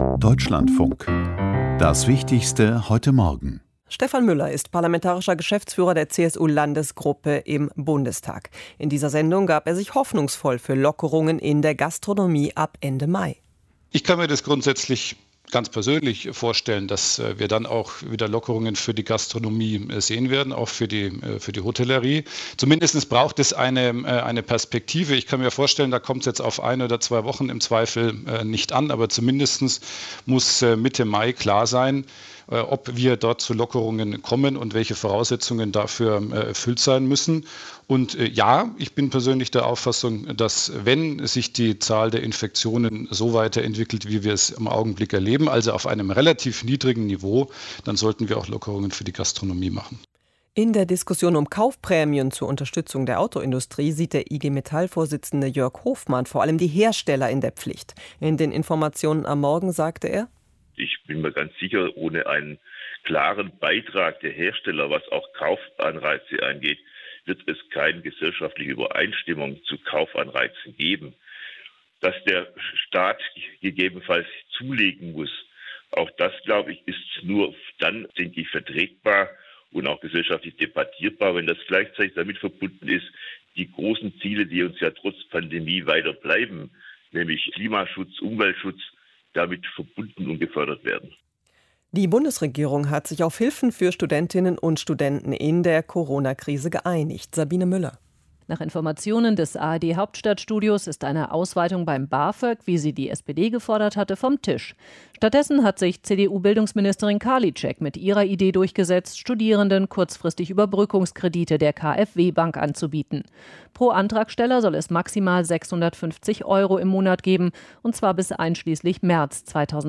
Deutschlandfunk. Das Wichtigste heute Morgen. Stefan Müller ist parlamentarischer Geschäftsführer der CSU-Landesgruppe im Bundestag. In dieser Sendung gab er sich hoffnungsvoll für Lockerungen in der Gastronomie ab Ende Mai. Ich kann mir das grundsätzlich ganz persönlich vorstellen, dass wir dann auch wieder Lockerungen für die Gastronomie sehen werden, auch für die Hotellerie. Zumindest braucht es eine Perspektive. Ich kann mir vorstellen, da kommt es jetzt auf 1 oder 2 Wochen im Zweifel nicht an, aber zumindest muss Mitte Mai klar sein, ob wir dort zu Lockerungen kommen und welche Voraussetzungen dafür erfüllt sein müssen. Und ja, ich bin persönlich der Auffassung, dass wenn sich die Zahl der Infektionen so weiterentwickelt, wie wir es im Augenblick erleben, also auf einem relativ niedrigen Niveau, dann sollten wir auch Lockerungen für die Gastronomie machen. In der Diskussion um Kaufprämien zur Unterstützung der Autoindustrie sieht der IG Metall-Vorsitzende Jörg Hofmann vor allem die Hersteller in der Pflicht. In den Informationen am Morgen sagte er: Ich bin mir ganz sicher, ohne einen klaren Beitrag der Hersteller, was auch Kaufanreize angeht, wird es keine gesellschaftliche Übereinstimmung zu Kaufanreizen geben. Dass der Staat gegebenenfalls zulegen muss, auch das, glaube ich, ist nur dann, denke ich, vertretbar und auch gesellschaftlich debattierbar, wenn das gleichzeitig damit verbunden ist, die großen Ziele, die uns ja trotz Pandemie weiter bleiben, nämlich Klimaschutz, Umweltschutz, damit verbunden und gefördert werden. Die Bundesregierung hat sich auf Hilfen für Studentinnen und Studenten in der Corona-Krise geeinigt. Sabine Müller. Nach Informationen des ARD-Hauptstadtstudios ist eine Ausweitung beim BAföG, wie sie die SPD gefordert hatte, vom Tisch. Stattdessen hat sich CDU-Bildungsministerin Karliczek mit ihrer Idee durchgesetzt, Studierenden kurzfristig Überbrückungskredite der KfW-Bank anzubieten. Pro Antragsteller soll es maximal 650 € im Monat geben, und zwar bis einschließlich März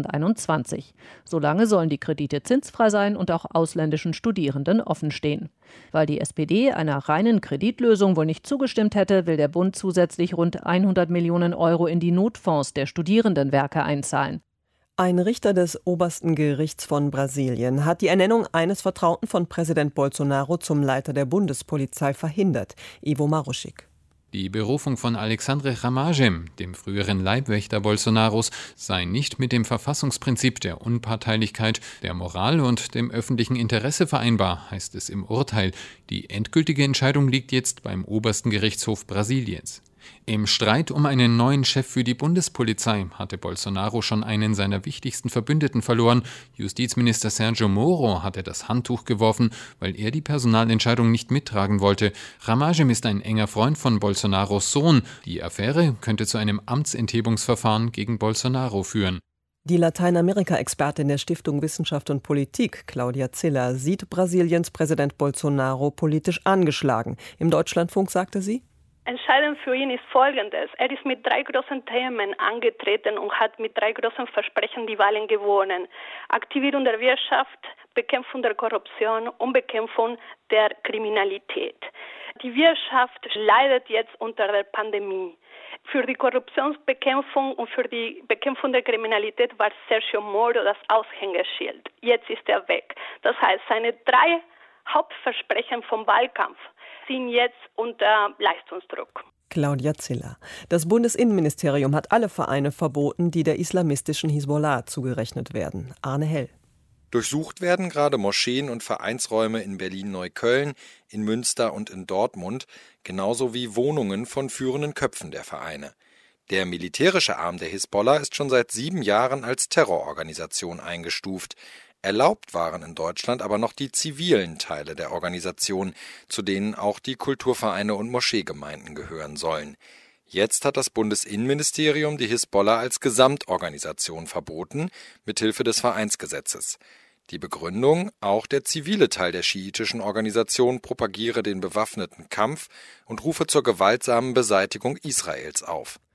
2021. Solange sollen die Kredite zinsfrei sein und auch ausländischen Studierenden offenstehen. Weil die SPD einer reinen Kreditlösung wohl nicht zugestimmt hätte, will der Bund zusätzlich rund 100 Millionen € in die Notfonds der Studierendenwerke einzahlen. Ein Richter des obersten Gerichts von Brasilien hat die Ernennung eines Vertrauten von Präsident Bolsonaro zum Leiter der Bundespolizei verhindert. Ivo Maruschik. Die Berufung von Alexandre Ramagem, dem früheren Leibwächter Bolsonaros, sei nicht mit dem Verfassungsprinzip der Unparteilichkeit, der Moral und dem öffentlichen Interesse vereinbar, heißt es im Urteil. Die endgültige Entscheidung liegt jetzt beim obersten Gerichtshof Brasiliens. Im Streit um einen neuen Chef für die Bundespolizei hatte Bolsonaro schon einen seiner wichtigsten Verbündeten verloren. Justizminister Sérgio Moro hatte das Handtuch geworfen, weil er die Personalentscheidung nicht mittragen wollte. Ramagem ist ein enger Freund von Bolsonaros Sohn. Die Affäre könnte zu einem Amtsenthebungsverfahren gegen Bolsonaro führen. Die Lateinamerika-Expertin der Stiftung Wissenschaft und Politik, Claudia Ziller, sieht Brasiliens Präsident Bolsonaro politisch angeschlagen. Im Deutschlandfunk sagte sie: Entscheidend für ihn ist Folgendes. Er ist mit 3 großen Themen angetreten und hat mit 3 großen Versprechen die Wahlen gewonnen. Aktivierung der Wirtschaft, Bekämpfung der Korruption und Bekämpfung der Kriminalität. Die Wirtschaft leidet jetzt unter der Pandemie. Für die Korruptionsbekämpfung und für die Bekämpfung der Kriminalität war Sergio Moro das Aushängeschild. Jetzt ist er weg. Das heißt, seine 3 Hauptversprechen vom Wahlkampf sind jetzt unter Leistungsdruck. Claudia Ziller. Das Bundesinnenministerium hat alle Vereine verboten, die der islamistischen Hisbollah zugerechnet werden. Arne Hell. Durchsucht werden gerade Moscheen und Vereinsräume in Berlin-Neukölln, in Münster und in Dortmund, genauso wie Wohnungen von führenden Köpfen der Vereine. Der militärische Arm der Hisbollah ist schon seit 7 Jahren als Terrororganisation eingestuft. Erlaubt waren in Deutschland aber noch die zivilen Teile der Organisation, zu denen auch die Kulturvereine und Moscheegemeinden gehören sollen. Jetzt hat das Bundesinnenministerium die Hisbollah als Gesamtorganisation verboten, mithilfe des Vereinsgesetzes. Die Begründung: Auch der zivile Teil der schiitischen Organisation propagiere den bewaffneten Kampf und rufe zur gewaltsamen Beseitigung Israels auf.